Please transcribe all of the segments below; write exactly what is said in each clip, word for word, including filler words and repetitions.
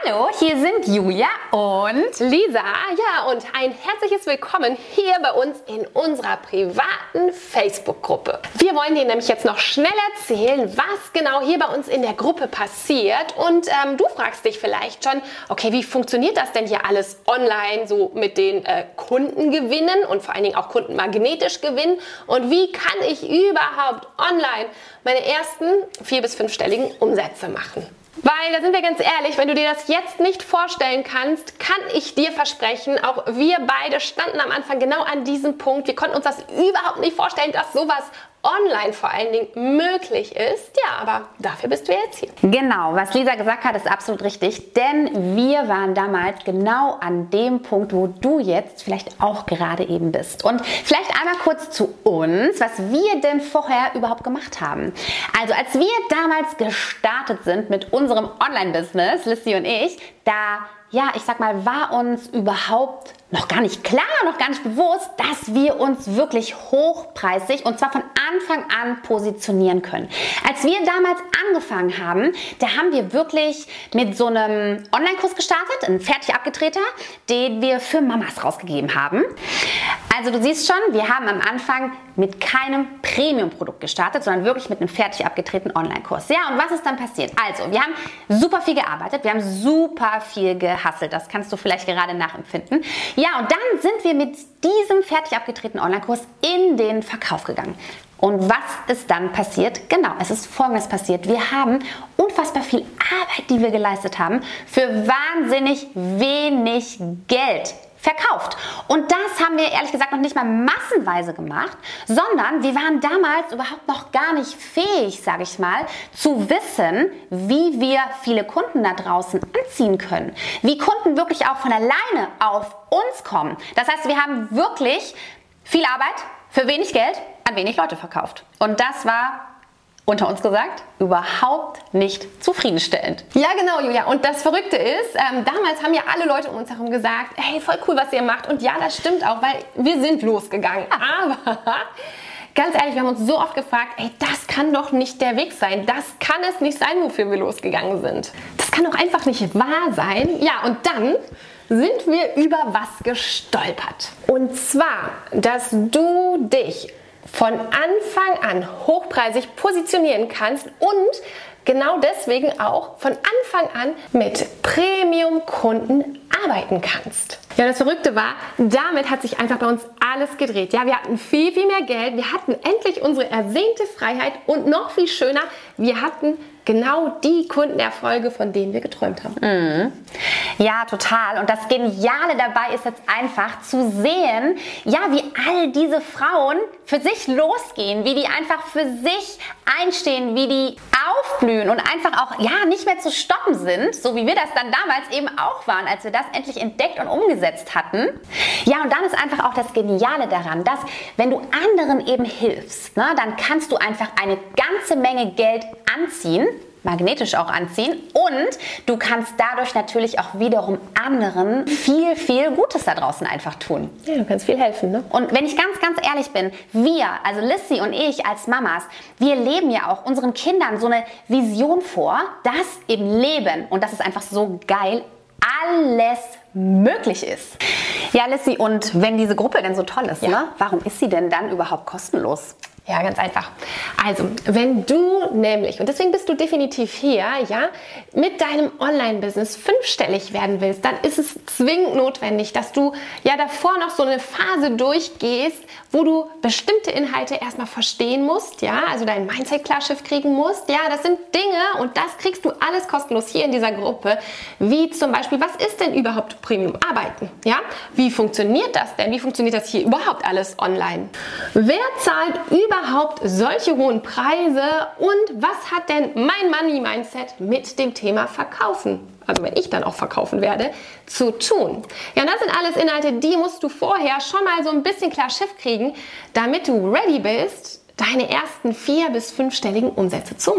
Hallo, hier sind Julia und Lisa. Ja, und ein herzliches Willkommen hier bei uns in unserer privaten Facebook-Gruppe. Wir wollen dir nämlich jetzt noch schnell erzählen, was genau hier bei uns in der Gruppe passiert. Und ähm, du fragst dich vielleicht schon, okay, wie funktioniert das denn hier alles online, so mit den äh, Kundengewinnen und vor allen Dingen auch Kunden magnetisch gewinnen? Und wie kann ich überhaupt online meine ersten vier- bis fünfstelligen Umsätze machen? Weil, da sind wir ganz ehrlich, wenn du dir das jetzt nicht vorstellen kannst, kann ich dir versprechen, auch wir beide standen am Anfang genau an diesem Punkt. Wir konnten uns das überhaupt nicht vorstellen, dass sowas online vor allen Dingen möglich ist. Ja, aber dafür bist du jetzt hier. Genau, was Lisa gesagt hat, ist absolut richtig, denn wir waren damals genau an dem Punkt, wo du jetzt vielleicht auch gerade eben bist. Und vielleicht einmal kurz zu uns, was wir denn vorher überhaupt gemacht haben. Also als wir damals gestartet sind mit unserem Online-Business, Lissy und ich, da, ja, ich sag mal, war uns überhaupt noch gar nicht klar, noch gar nicht bewusst, dass wir uns wirklich hochpreisig und zwar von Anfang an positionieren können. Als wir damals angefangen haben, da haben wir wirklich mit so einem Online-Kurs gestartet, ein fertig abgedrehter, den wir für Mamas rausgegeben haben. Also du siehst schon, wir haben am Anfang mit keinem Premium-Produkt gestartet, sondern wirklich mit einem fertig abgedrehten Online-Kurs. Ja, und was ist dann passiert? Also, wir haben super viel gearbeitet, wir haben super viel gehustelt, das kannst du vielleicht gerade nachempfinden. Ja, und dann sind wir mit diesem fertig abgedrehten Online-Kurs in den Verkauf gegangen. Und was ist dann passiert? Genau, es ist Folgendes passiert. Wir haben unfassbar viel Arbeit, die wir geleistet haben, für wahnsinnig wenig Geld verkauft. Und das haben wir ehrlich gesagt noch nicht mal massenweise gemacht, sondern wir waren damals überhaupt noch gar nicht fähig, sage ich mal, zu wissen, wie wir viele Kunden da draußen anziehen können. Wie Kunden wirklich auch von alleine auf uns kommen. Das heißt, wir haben wirklich viel Arbeit für wenig Geld an wenig Leute verkauft. Und das war, unter uns gesagt, überhaupt nicht zufriedenstellend. Ja, genau, Julia. Und das Verrückte ist, ähm, damals haben ja alle Leute um uns herum gesagt, hey, voll cool, was ihr macht. Und ja, das stimmt auch, weil wir sind losgegangen. Aber ganz ehrlich, wir haben uns so oft gefragt, ey, das kann doch nicht der Weg sein. Das kann es nicht sein, wofür wir losgegangen sind. Das kann doch einfach nicht wahr sein. Ja, und dann sind wir über was gestolpert. Und zwar, dass du dich von Anfang an hochpreisig positionieren kannst und genau deswegen auch von Anfang an mit Premium-Kunden arbeiten kannst. Ja, das Verrückte war, damit hat sich einfach bei uns alles gedreht. Ja, wir hatten viel, viel mehr Geld, wir hatten endlich unsere ersehnte Freiheit und noch viel schöner, wir hatten genau die Kundenerfolge, von denen wir geträumt haben. Mhm. Ja, total. Und das Geniale dabei ist jetzt einfach zu sehen, ja, wie all diese Frauen für sich losgehen, wie die einfach für sich einstehen, wie die aufblühen und einfach auch, ja, nicht mehr zu stoppen sind, so wie wir das dann damals eben auch waren, als wir das endlich entdeckt und umgesetzt hatten. Ja, und dann ist einfach auch das Geniale daran, dass wenn du anderen eben hilfst, ne, dann kannst du einfach eine ganze Menge Geld anziehen, magnetisch auch anziehen, und du kannst dadurch natürlich auch wiederum anderen viel, viel Gutes da draußen einfach tun. Ja, du kannst viel helfen, ne? Und wenn ich ganz, ganz ehrlich bin, wir, also Lissy und ich als Mamas, wir leben ja auch unseren Kindern so eine Vision vor, dass im Leben, und das ist einfach so geil, alles möglich ist. Ja, Lissy, und wenn diese Gruppe denn so toll ist, ja, ne, warum ist sie denn dann überhaupt kostenlos? Ja, ganz einfach. Also, wenn du nämlich, und deswegen bist du definitiv hier, ja, mit deinem Online-Business fünfstellig werden willst, dann ist es zwingend notwendig, dass du ja davor noch so eine Phase durchgehst, wo du bestimmte Inhalte erstmal verstehen musst, ja, also dein Mindset klar Schiff kriegen musst. Ja, das sind Dinge und das kriegst du alles kostenlos hier in dieser Gruppe, wie zum Beispiel, was ist denn überhaupt Premium-Arbeiten? Ja, wie funktioniert das denn? Wie funktioniert das hier überhaupt alles online? Wer zahlt über überhaupt solche hohen Preise und was hat denn mein Money-Mindset mit dem Thema Verkaufen, also wenn ich dann auch verkaufen werde, zu tun? Ja, und das sind alles Inhalte, die musst du vorher schon mal so ein bisschen klar Schiff kriegen, damit du ready bist, deine ersten vier- bis fünfstelligen Umsätze zu machen.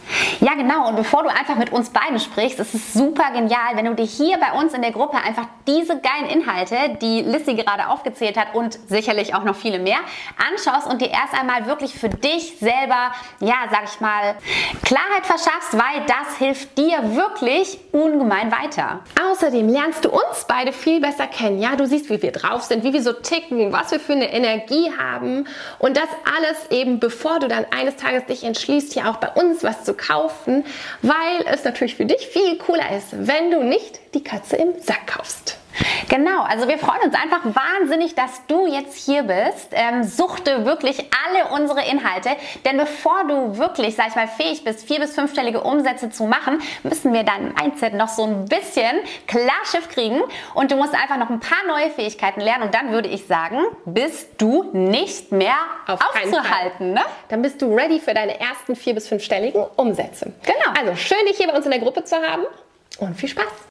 Ja, genau. Und bevor du einfach mit uns beiden sprichst, ist es super genial, wenn du dir hier bei uns in der Gruppe einfach diese geilen Inhalte, die Lissy gerade aufgezählt hat und sicherlich auch noch viele mehr, anschaust und dir erst einmal wirklich für dich selber, ja, sag ich mal, Klarheit verschaffst, weil das hilft dir wirklich ungemein weiter. Außerdem lernst du uns beide viel besser kennen. Ja, du siehst, wie wir drauf sind, wie wir so ticken, was wir für eine Energie haben und das alles eben, bevor du dann eines Tages dich entschließt, hier auch bei uns was zu kaufen, weil es natürlich für dich viel cooler ist, wenn du nicht die Katze im Sack kaufst. Genau, also wir freuen uns einfach wahnsinnig, dass du jetzt hier bist. Ähm, suchte wirklich alle unsere Inhalte, denn bevor du wirklich, sag ich mal, fähig bist, vier- bis fünfstellige Umsätze zu machen, müssen wir dein Mindset noch so ein bisschen Klarschiff kriegen und du musst einfach noch ein paar neue Fähigkeiten lernen und dann würde ich sagen, bist du nicht mehr Auf aufzuhalten. Ne? Dann bist du ready für deine ersten vier- bis fünfstelligen Umsätze. Genau. Also schön, dich hier bei uns in der Gruppe zu haben und viel Spaß.